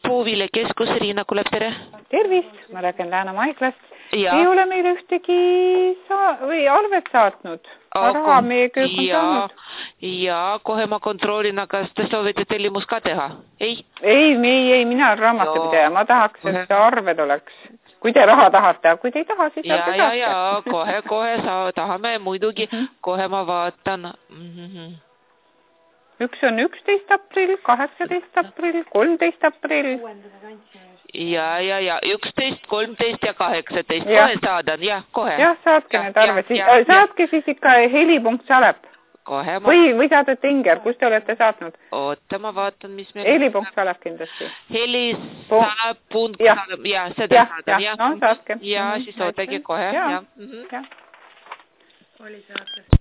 Puuviljakeskus, Riina Kulep, tere. Tervist, ma räägin Lääne Maiglast. Ja. Ei ole meile ühtegi arvet saatnud. Raha meie kõik on saanud. Ja, kohe ma kontrollin, aga te soovite tellimus ka teha? Ei? Ei, mina olen raamatupidaja. Ma tahaks, et see arved oleks. Kui te raha tahate, aga kui te ei taha, siis saate saate. Ja, kohe tahame muidugi. Kohe ma vaatan. Üks on 11 aprill, 18 aprill, 13 aprill. Ja, 11, 13 ja 18. Kohe saadan, kohe. Jah, saatke need arved. Saatke siis ikka heli.salep. Kohe ma... Või saadete Inger, kus te olete saatnud? Oota, ma vaatan, mis meil... Heli.salep kindlasti. Heli.salep, seda saadan. No, saatke. Ja, siis ootagi kohe. Ja. Oli saates.